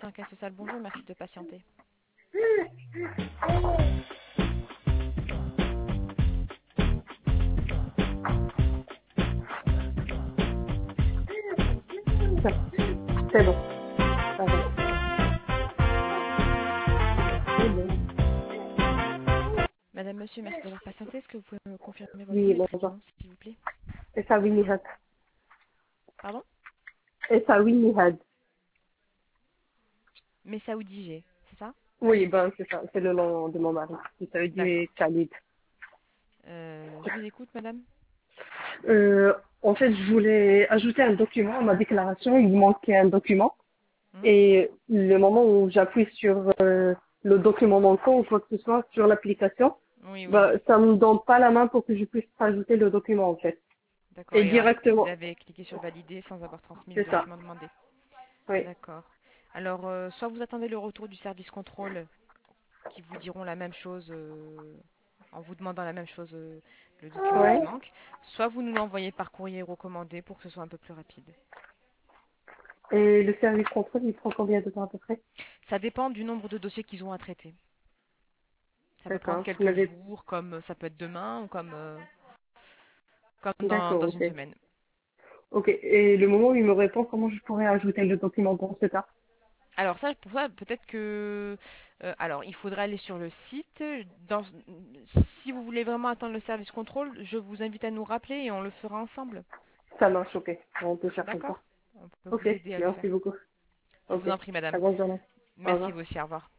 Caisse sociale, bonjour, merci de patienter. C'est bon. Pardon. C'est bon. Madame, monsieur, merci d'avoir patienté. Est-ce que vous pouvez me confirmer votre nom Oui, et bonjour. prénom, s'il vous plaît? Et ça, oui, Nihad. Pardon? Et ça, oui, Nihad. Messaoudi G, c'est ça? Oui, ben, c'est ça. C'est le nom de mon mari. Il s'agit D'accord. du Khalid. Je vous écoute, madame. En fait, je voulais ajouter un document à ma déclaration. Il manquait un document. Hmm. Et le moment où j'appuie sur le document manquant ou quoi que ce soit sur l'application, Oui, oui. bah, ça me donne pas la main pour que je puisse rajouter le document, en fait. D'accord. Et Et vous directement. avez cliqué sur valider sans avoir transmis le C'est ça. document demandé. Oui. D'accord. Alors, soit vous attendez le retour du service contrôle qui vous diront la même chose en vous demandant la même chose, le document qui Ouais. manque, soit vous nous l'envoyez par courrier recommandé pour que ce soit un peu plus rapide. Et le service contrôle, il prend combien de temps à peu près? Ça dépend du nombre de dossiers qu'ils ont à traiter. Ça peut prendre D'accord. Vous quelques m'avez... jours, comme ça peut être demain ou comme D'accord, dans une ok. semaine. Ok. Et le moment où il me répond, comment je pourrais ajouter le document dans ce cas? Alors ça, pour ça, peut-être que... alors, il faudrait aller sur le site. Si vous voulez vraiment attendre le service contrôle, je vous invite à nous rappeler et on le fera ensemble. Ça marche, ok. On peut faire comme ça. D'accord? On peut Ok. vous aider à le Merci faire. beaucoup. Je vous Ok. en prie, madame. Très bonne journée. Au Merci revoir. vous aussi. Au revoir.